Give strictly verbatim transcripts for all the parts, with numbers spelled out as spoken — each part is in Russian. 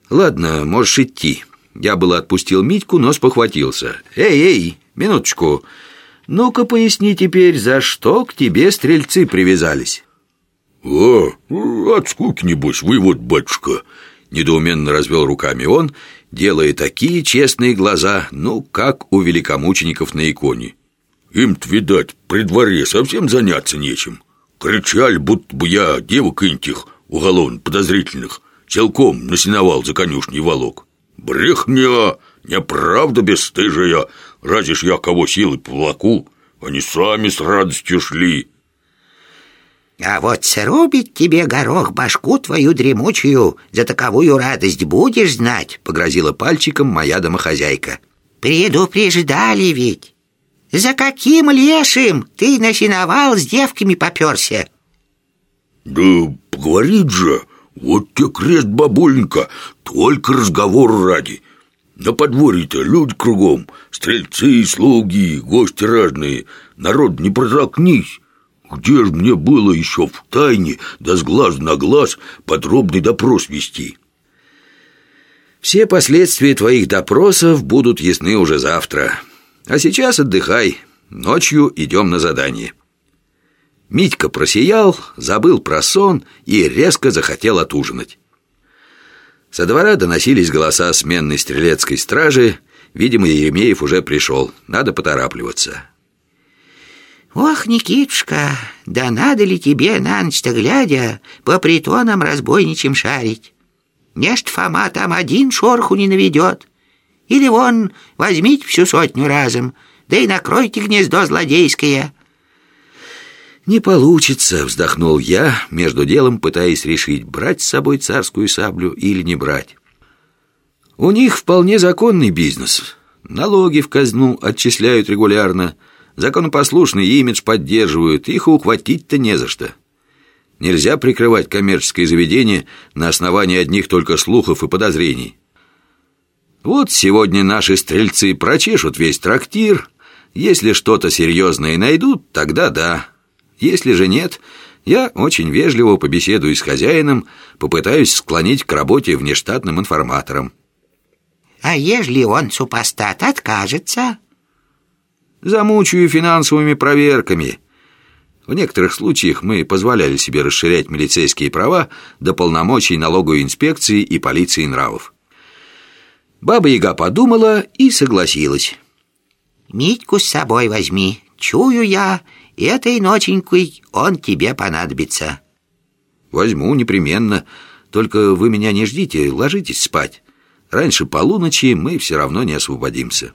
Ладно, можешь идти. Я было отпустил Митьку, но спохватился. Эй, эй, минуточку. Ну-ка поясни теперь, за что к тебе стрельцы привязались? А, от скуки, небось, вы вот, батюшка. Недоуменно развел руками он, делая такие честные глаза, ну, как у великомучеников на иконе. Им-то, видать, при дворе совсем заняться нечем. Кричали, будто бы я девок интих, уголовно подозрительных, целком на сеновал за конюшней волок. Брехня, неправда бесстыжая. Разве ж я кого силой повлаку? Они сами с радостью шли. А вот срубит тебе горох башку твою дремучую, за таковую радость будешь знать, погрозила пальчиком моя домохозяйка. Предупреждали ведь. За каким лешим ты на сеновал с девками попёрся? Да поговорит же. Вот те крест, бабуленька, только разговор ради. На подворье-то люди кругом, стрельцы, слуги, гости разные. Народ, не протолкнись. Где ж мне было еще в тайне, да с глаз на глаз, подробный допрос вести? Все последствия твоих допросов будут ясны уже завтра. А сейчас отдыхай, ночью идем на задание. Митька просиял, забыл про сон и резко захотел отужинать. Со двора доносились голоса сменной стрелецкой стражи. Видимо, Еремеев уже пришел, надо поторапливаться. Ох, Никитушка, да надо ли тебе на ночь-то глядя по притонам разбойничьим шарить? Нечто Фома там один шороху не наведет. Или вон, возьмите всю сотню разом, да и накройте гнездо злодейское. Не получится, вздохнул я, между делом пытаясь решить, брать с собой царскую саблю или не брать. У них вполне законный бизнес. Налоги в казну отчисляют регулярно, законопослушный имидж поддерживают, их ухватить-то не за что. Нельзя прикрывать коммерческое заведение на основании одних только слухов и подозрений. Вот сегодня наши стрельцы прочешут весь трактир. Если что-то серьезное найдут, тогда да. Если же нет, я очень вежливо побеседую с хозяином, попытаюсь склонить к работе внештатным информатором. А ежели он, супостат, откажется? Замучаю финансовыми проверками. В некоторых случаях мы позволяли себе расширять милицейские права до полномочий налоговой инспекции и полиции нравов. Баба-Яга подумала и согласилась. Митьку с собой возьми. Чую я, этой ноченькой он тебе понадобится. Возьму непременно. Только вы меня не ждите, ложитесь спать. Раньше полуночи мы все равно не освободимся.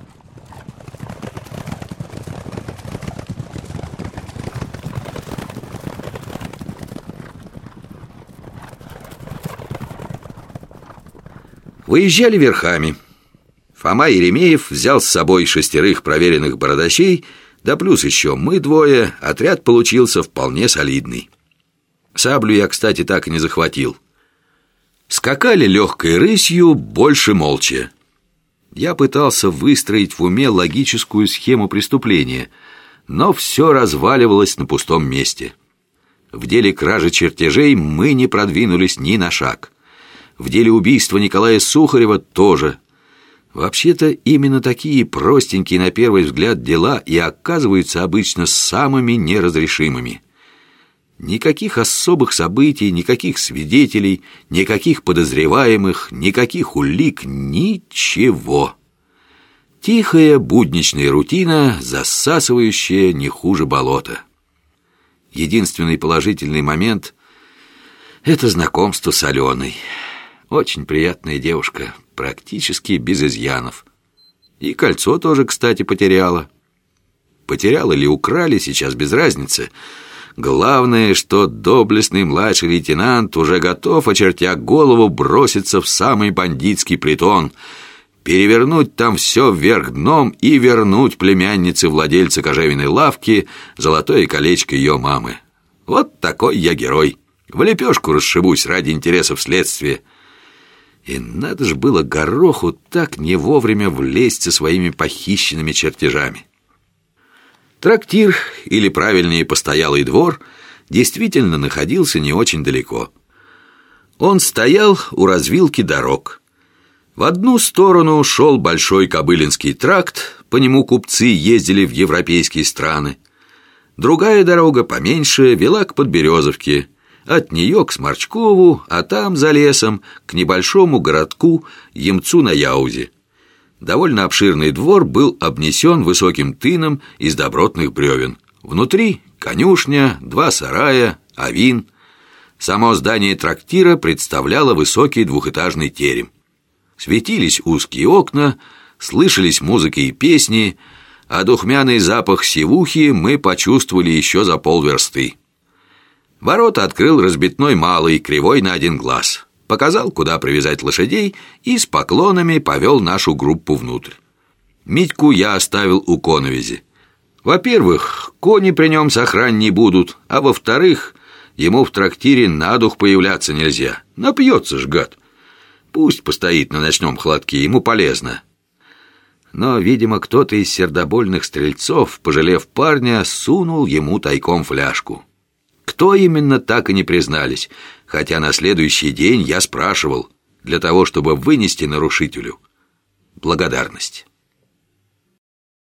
Выезжали верхами. Фома Еремеев взял с собой шестерых проверенных бородачей, да плюс еще мы двое, отряд получился вполне солидный. Саблю я, кстати, так и не захватил. Скакали легкой рысью, больше молча. Я пытался выстроить в уме логическую схему преступления, но все разваливалось на пустом месте. В деле кражи чертежей мы не продвинулись ни на шаг. В деле убийства Николая Сухарева тоже. Вообще-то именно такие простенькие на первый взгляд дела и оказываются обычно самыми неразрешимыми. Никаких особых событий, никаких свидетелей, никаких подозреваемых, никаких улик, ничего. Тихая будничная рутина, засасывающая не хуже болота. Единственный положительный момент — это знакомство с Аленой. Очень приятная девушка, практически без изъянов. И кольцо тоже, кстати, потеряла. Потеряла или украли, сейчас без разницы. Главное, что доблестный младший лейтенант уже готов, очертя голову, броситься в самый бандитский притон, перевернуть там все вверх дном и вернуть племяннице владельца кожевенной лавки золотое колечко ее мамы. Вот такой я герой. В лепешку расшибусь ради интересов следствия. И надо же было Гороху так не вовремя влезть со своими похищенными чертежами. Трактир, или правильнее постоялый двор, действительно находился не очень далеко. Он стоял у развилки дорог. В одну сторону шел большой Кобылинский тракт, по нему купцы ездили в европейские страны. Другая дорога, поменьше, вела к Подберезовке. От нее к Сморчкову, а там, за лесом, к небольшому городку Емцу на Яузе. Довольно обширный двор был обнесен высоким тыном из добротных бревен. Внутри конюшня, два сарая, авин. Само здание трактира представляло высокий двухэтажный терем. Светились узкие окна, слышались музыка и песни, а духмяный запах сивухи мы почувствовали еще за полверсты. Ворота открыл разбитной малый, кривой на один глаз. Показал, куда привязать лошадей, и с поклонами повел нашу группу внутрь. Митьку я оставил у коновизи. Во-первых, кони при нем сохранней будут, а во-вторых, ему в трактире на дух появляться нельзя. Напьется ж, гад. Пусть постоит на ночном холодке, ему полезно. Но, видимо, кто-то из сердобольных стрельцов, пожалев парня, сунул ему тайком фляжку. Кто именно, так и не признались, хотя на следующий день я спрашивал, для того, чтобы вынести нарушителю благодарность.